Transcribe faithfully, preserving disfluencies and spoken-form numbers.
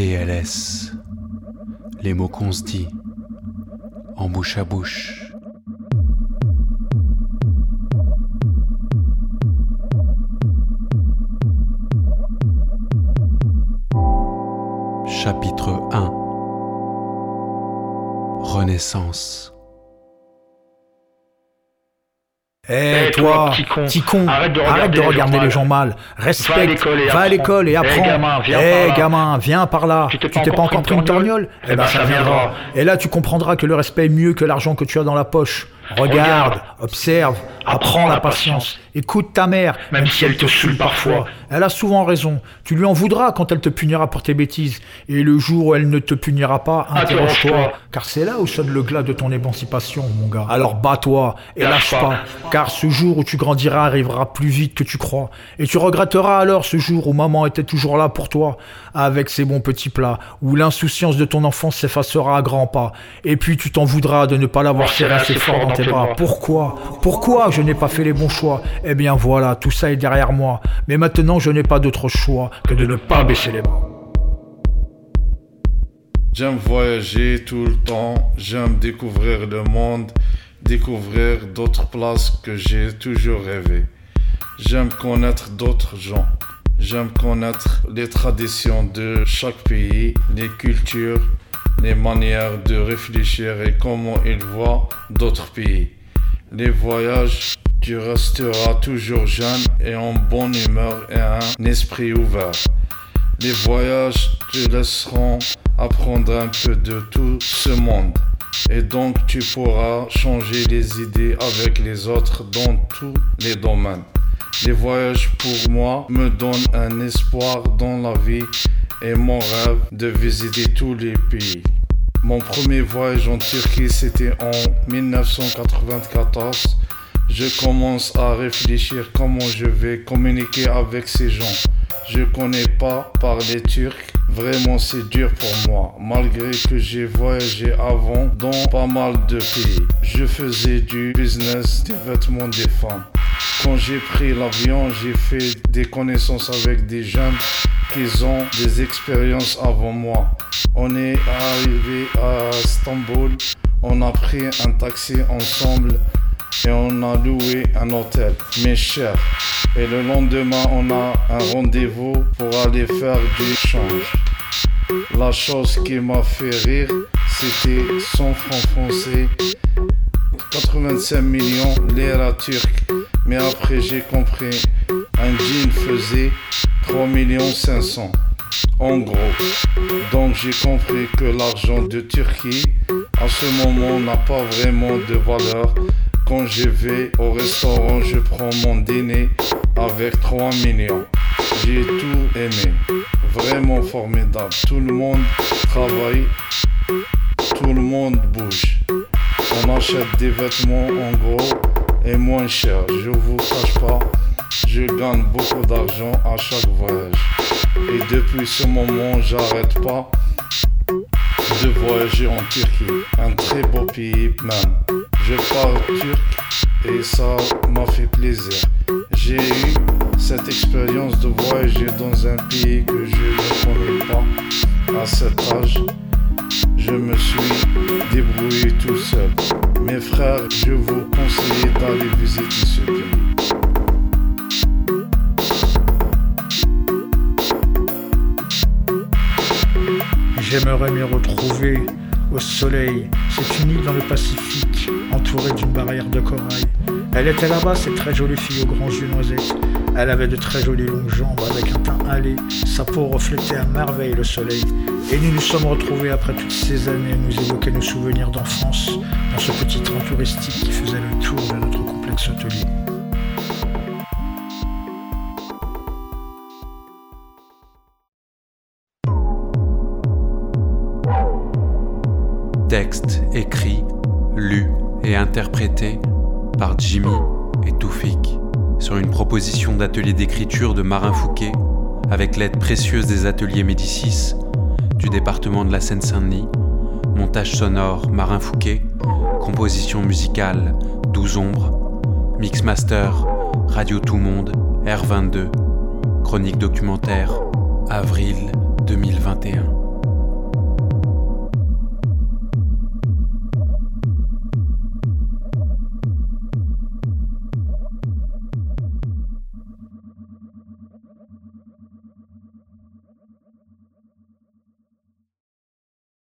L S, les mots qu'on se dit, en bouche à bouche. Chapitre un. Renaissance. Eh hey, toi, petit con, petit con, arrête de regarder, arrête de regarder les, gens les gens mal. Respecte, va à l'école et, et apprends. Eh hey, gamin, viens, hey, par gamin, viens par là. Tu t'es pas, pas encore pris une torgnole? Eh ben ça viendra. Et là tu comprendras que le respect est mieux que l'argent que tu as dans la poche. Regarde, Regarde, observe, apprends la patience. Écoute ta mère, même, même si elle te saoule parfois. Elle a souvent raison. Tu lui en voudras quand elle te punira pour tes bêtises. Et le jour où elle ne te punira pas, interroge-toi. Car c'est là où sonne le glas de ton émancipation, mon gars. Alors bats-toi et lâche pas. Car ce jour où tu grandiras arrivera plus vite que tu crois. Et tu regretteras alors ce jour où maman était toujours là pour toi, avec ses bons petits plats, où l'insouciance de ton enfance s'effacera à grands pas. Et puis tu t'en voudras de ne pas l'avoir serré assez fort dans tes bras. Pourquoi Pourquoi je n'ai pas fait les bons choix? Eh bien voilà, tout ça est derrière moi. Mais maintenant, je n'ai pas d'autre choix que de ne pas baisser les bras. J'aime voyager tout le temps, j'aime découvrir le monde, découvrir d'autres places que j'ai toujours rêvé. J'aime connaître d'autres gens. J'aime connaître les traditions de chaque pays, les cultures, les manières de réfléchir et comment ils voient d'autres pays. Les voyages, tu resteras toujours jeune et en bonne humeur et un esprit ouvert. Les voyages te laisseront apprendre un peu de tout ce monde. Et donc tu pourras changer les idées avec les autres dans tous les domaines. Les voyages pour moi me donnent un espoir dans la vie et mon rêve de visiter tous les pays. Mon premier voyage en Turquie, c'était en dix-neuf cent quatre-vingt-quatorze. Je commence à réfléchir comment je vais communiquer avec ces gens. Je connais pas parler turc, vraiment c'est dur pour moi, malgré que j'ai voyagé avant dans pas mal de pays. Je faisais du business des vêtements des femmes. Quand j'ai pris l'avion, j'ai fait des connaissances avec des jeunes qui ont des expériences avant moi. On est arrivé à Istanbul, on a pris un taxi ensemble et on a loué un hôtel, mais cher. Et le lendemain, on a un rendez-vous pour aller faire du change. La chose qui m'a fait rire, c'était cent francs français, quatre-vingt-cinq millions lira turcs. Mais après, j'ai compris, un jean faisait trois millions cinq cents. En gros, donc j'ai compris que l'argent de Turquie, à ce moment, n'a pas vraiment de valeur. Quand je vais au restaurant, je prends mon dîner avec trois millions. J'ai tout aimé, vraiment formidable. Tout le monde travaille, tout le monde bouge. On achète des vêtements en gros et moins cher. Je vous cache pas, je gagne beaucoup d'argent à chaque voyage. Et depuis ce moment, j'arrête pas de voyager en Turquie. Un très beau pays même. Je parle turc et ça m'a fait plaisir. J'ai eu cette expérience de voyager dans un pays que je ne connais pas. À cet âge, je me suis débrouillé tout seul. Mes frères, je vous conseille d'aller visiter ce pays. J'aimerais m'y retrouver au soleil. C'est une île dans le Pacifique, entourée d'une barrière de corail. Elle était là-bas, cette très jolie fille aux grands yeux noisettes. Elle avait de très jolies longues jambes avec un teint hâlé. Sa peau reflétait à merveille le soleil. Et nous nous sommes retrouvés après toutes ces années à nous évoquer nos souvenirs d'enfance dans ce petit train touristique qui faisait le tour de notre complexe hôtelier. Texte écrit, lu et interprété par Jimmy et Toufik sur une proposition d'atelier d'écriture de Marin Fouquet avec l'aide précieuse des ateliers Médicis du département de la Seine-Saint-Denis, montage sonore Marin Fouquet, composition musicale douze Ombres, mix master Radio Tout Monde R vingt-deux, chronique documentaire avril deux mille vingt et un.